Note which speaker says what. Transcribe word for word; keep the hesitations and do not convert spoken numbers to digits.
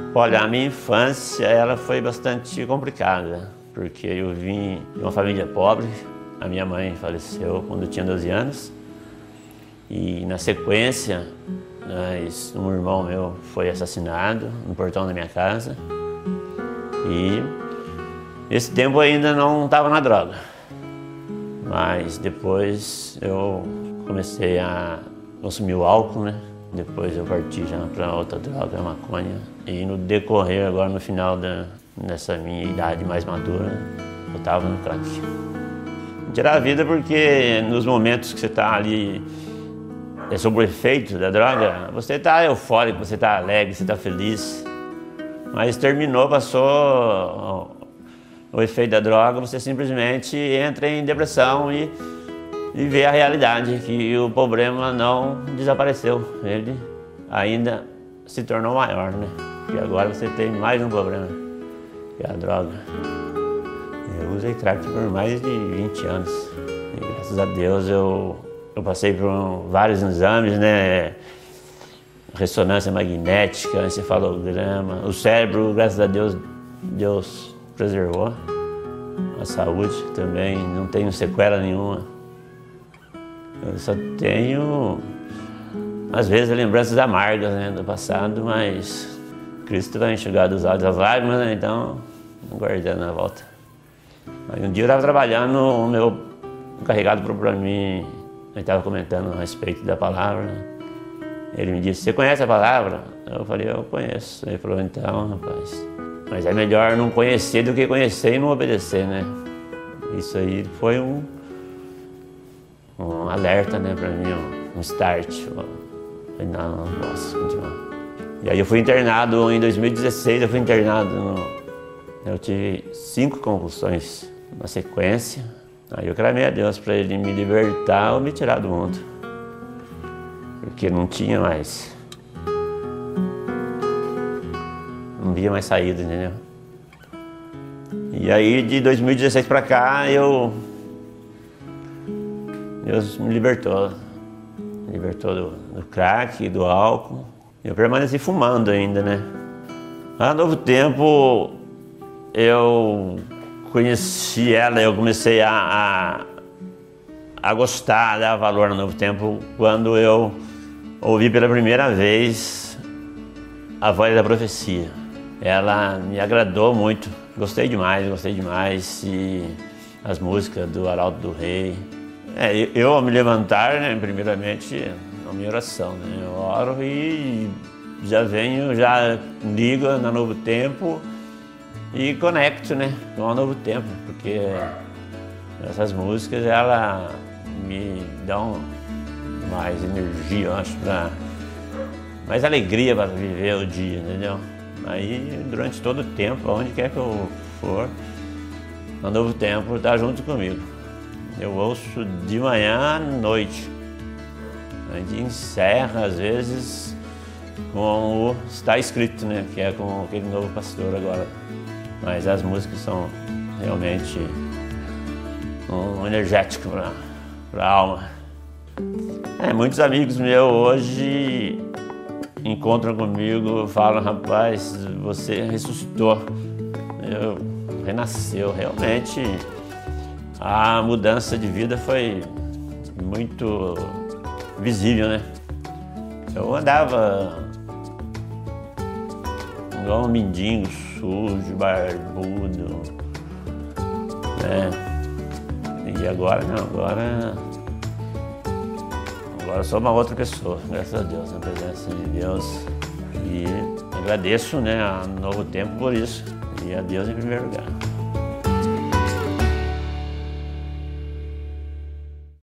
Speaker 1: Olha, a minha infância ela foi bastante complicada, porque eu vim de uma família pobre. A minha mãe faleceu quando eu tinha doze anos e na sequência nós, um irmão meu foi assassinado no portão da minha casa e nesse tempo ainda não estava na droga, mas depois eu comecei a consumir o álcool, né? Depois eu parti já para outra droga, a maconha. E no decorrer, agora no final da, dessa minha idade mais madura, eu estava no crack. Tirar a vida porque nos momentos que você está ali é, sob o efeito da droga, você está eufórico, você está alegre, você está feliz. Mas terminou, passou o efeito da droga, você simplesmente entra em depressão e e ver a realidade, que o problema não desapareceu, ele ainda se tornou maior, né? E agora você tem mais um problema, que é a droga. Eu usei crack por mais de vinte anos e graças a Deus eu, eu passei por um, vários exames, né? Ressonância magnética, encefalograma, o cérebro, graças a Deus, Deus preservou, a saúde também, não tenho sequela nenhuma. Eu só tenho, às vezes, lembranças amargas, né, do passado, mas Cristo vai enxugar dos olhos as lágrimas, né, então, guardando a volta. Aí um dia eu estava trabalhando, o meu encarregado falou para mim, ele estava comentando a respeito da palavra, né? Ele me disse, você conhece a palavra? Eu falei, eu conheço. Ele falou, então, rapaz, mas é melhor não conhecer do que conhecer e não obedecer, né? Isso aí foi um... um alerta, né, para mim, um start. Eu falei, não, não posso continuar. E aí eu fui internado em dois mil e dezesseis, eu fui internado no... Eu tive cinco convulsões na sequência. Aí eu clamei a Deus para Ele me libertar ou me tirar do mundo. Porque não tinha mais... Não via mais saída, entendeu? E aí de dois mil e dezesseis para cá eu... Deus me libertou, me libertou do, do crack, do álcool. Eu permaneci fumando ainda, né? A Novo Tempo, eu conheci ela, eu comecei a, a, a gostar, a dar valor ao Novo Tempo quando eu ouvi pela primeira vez a Voz da Profecia. Ela me agradou muito, gostei demais, gostei demais. E as músicas do Arauto do Rei. É, eu ao me levantar, né, primeiramente, a minha oração, né, eu oro e já venho, já ligo na Novo Tempo e conecto, né, com a Novo Tempo, porque essas músicas, elas me dão mais energia, eu acho, pra, mais alegria para viver o dia, entendeu? Aí, durante todo o tempo, onde quer que eu for, a Novo Tempo está junto comigo. Eu ouço de manhã à noite. A gente encerra, às vezes, com o Está Escrito, né? Que é com aquele novo pastor agora. Mas as músicas são realmente um energético para a alma. É, muitos amigos meus hoje encontram comigo e falam, rapaz, você ressuscitou. Eu, renasceu, realmente. A mudança de vida foi muito visível, né? Eu andava igual um mendigo, sujo, barbudo, né? E agora não, agora... Agora eu sou uma outra pessoa, graças a Deus, na presença de Deus. E agradeço, né, a Novo Tempo por isso. E a Deus em primeiro lugar.